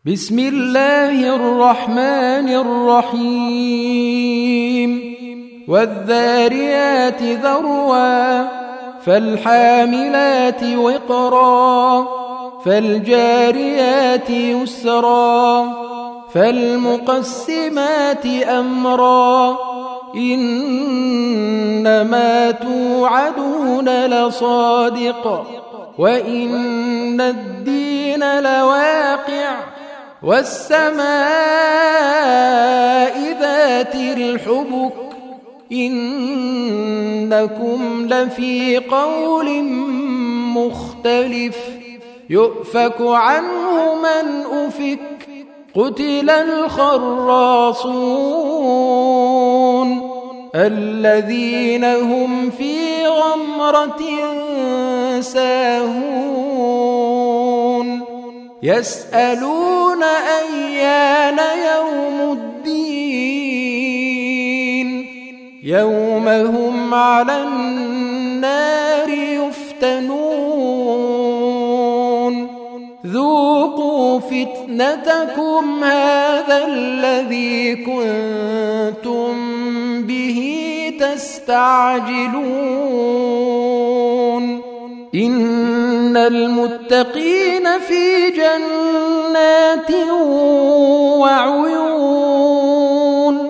بسم الله الرحمن الرحيم والذاريات ذروا فالحاملات وقرا فالجاريات يسرا فالمقسمات أمرا إنما توعدون لصادق وإن الدين لواقع والسماء ذات الحبك إنكم لفي قول مختلف يؤفك عنه من أفك قتل الخراصون الذين هم في غمرة ساهون يسألون أيان يوم الدين يوم هم على النار يفتنون ذوقوا فتنتكم هذا الذي كنتم به تستعجلون إن المتقين في جنات وعيون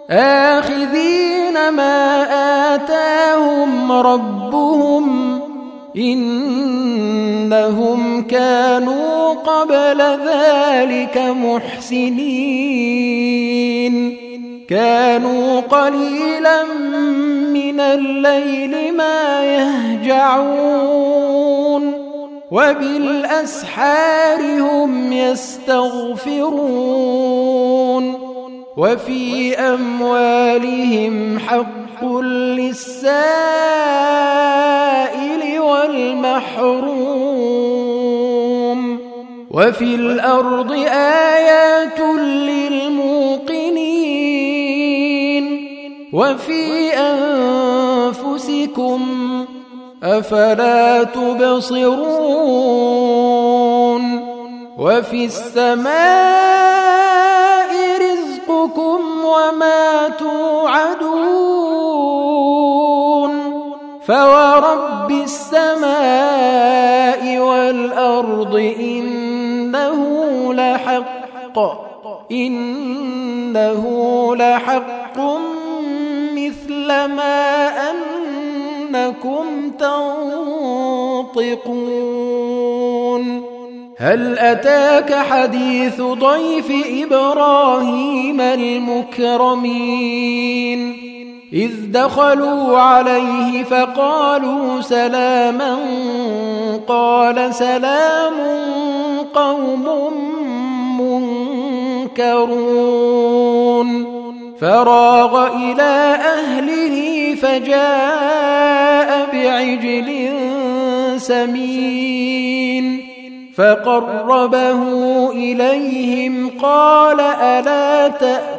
آخذين ما آتاهم ربهم إنهم كانوا قبل ذلك محسنين كانوا قليلا من الليل ما يهجعون وبالأسحار هم يستغفرون وفي أموالهم حق للسائل والمحروم وفي الأرض آيات للموقنين وفي أنفسكم أفلا تبصرون وفي السماء رزقكم وما توعدون فورب السماء والأرض إنه لحق مثل ما أنكم تنطقون هل أتاك حديث ضيف إبراهيم المكرمين إذ دخلوا عليه فقالوا سلاما قال سلام قوم منكرون فراغ إلى أهله فجاء بعجل سمين فقربه إليهم قال ألا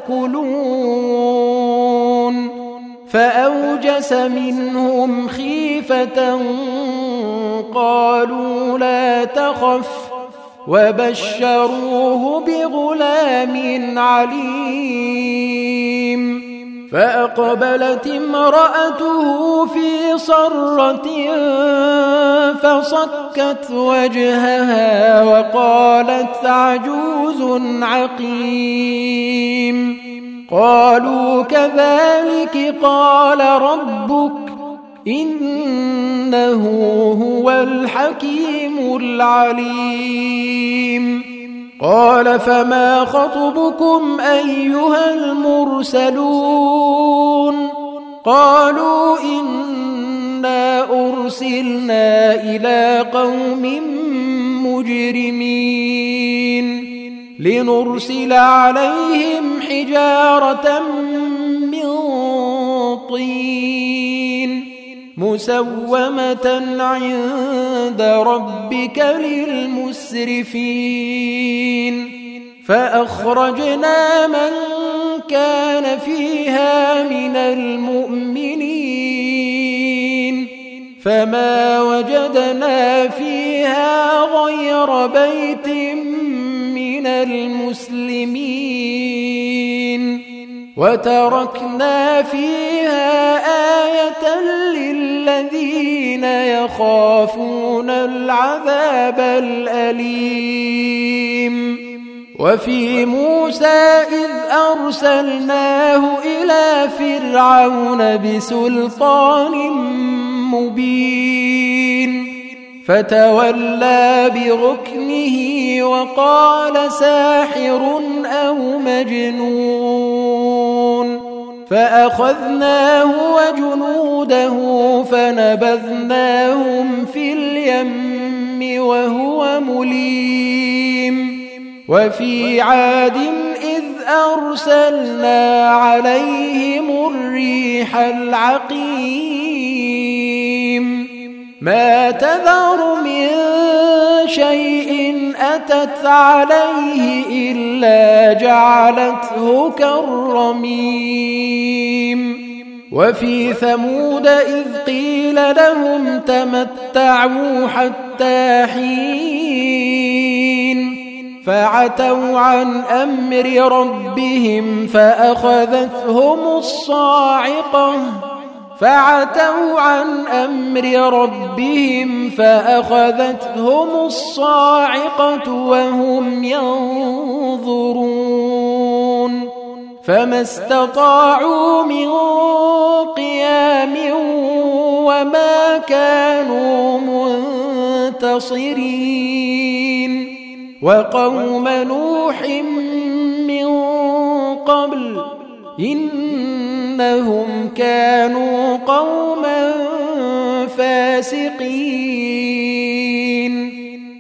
تأكلون فأوجس منهم خيفة قالوا لا تخف وبشروه بغلام عليم فأقبلت امرأته في صرة فصكت وجهها وقالت عجوز عقيم قالوا كذلك قال ربك إنه هو الحكيم العليم قال فما خطبكم أيها المرسلون قالوا إنا أرسلنا إلى قوم مجرمين لنرسل عليهم حجارة من طين مسومة عند ربك للمسرفين فأخرجنا من كان فيها من المؤمنين فما وجدنا فيها غير بيت من من المسلمين وتركنا فيها آية للذين يخافون العذاب الأليم وفي موسى إذ أرسلناه إلى فرعون بسلطان مبين فتولى بركنه وقال ساحر أو مجنون فأخذناه وجنوده فنبذناهم في اليم وهو مليم وفي عاد إذ أرسلنا عليهم الريح العقيم ما تذر من شيء أتت عليه إلا جعلته كالرميم وفي ثمود إذ قيل لهم تمتعوا حتى حين فعتوا عن أمر ربهم فأخذتهم الصاعقة وهم ينظرون فما استطاعوا من قيام وما كانوا منتصرين وقوم نوح من قبل إنهم كانوا قوما فاسقين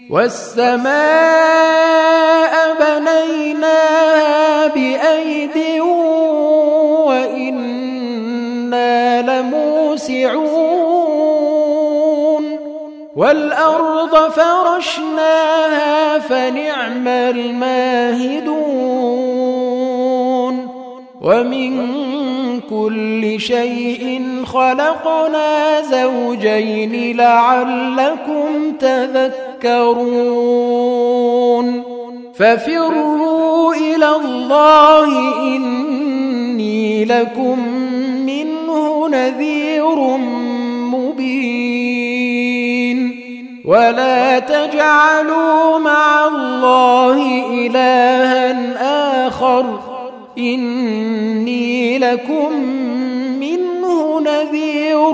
والسماء بنيناها بأيد وإنا لموسعون والأرض فرشناها فنعم الماهدون ومن كل شيء خلقنا زوجين لعلكم تذكرون ففروا إلى الله إني لكم منه نذير مبين ولا تجعلوا مع الله إلها آخر إني لكم منه نذير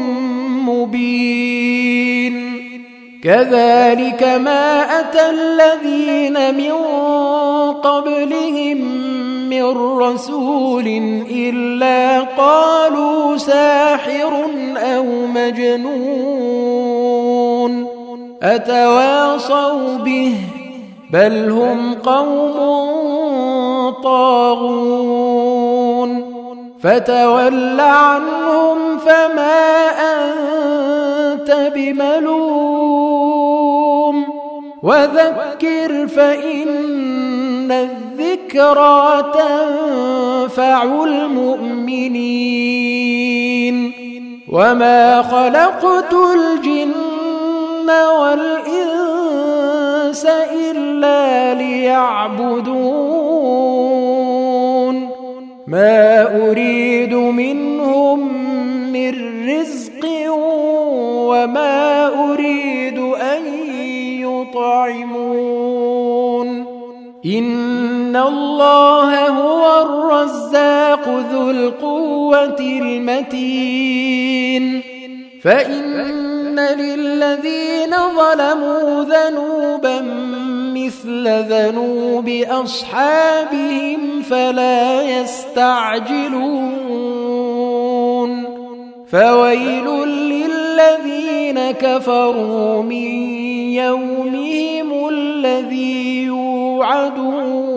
مبين كذلك ما أتى الذين من قبلهم من رسول إلا قالوا ساحر أو مجنون أتواصوا به بل هم قوم طاغون فتول عنهم فما أنت بملوم وذكر فإن الذكرى تنفع المؤمنين وما خلقت الجن والإنس إلا ليعبدون ما أريد منهم من رزق وما أريد أن يطعمون إن الله هو الرزاق ذو القوة المتين فإن للذين ظلموا ذنوبا مثل ذنوب أصحابهم فلا يستعجلون فويل للذين كفروا من يومهم الذي يوعدون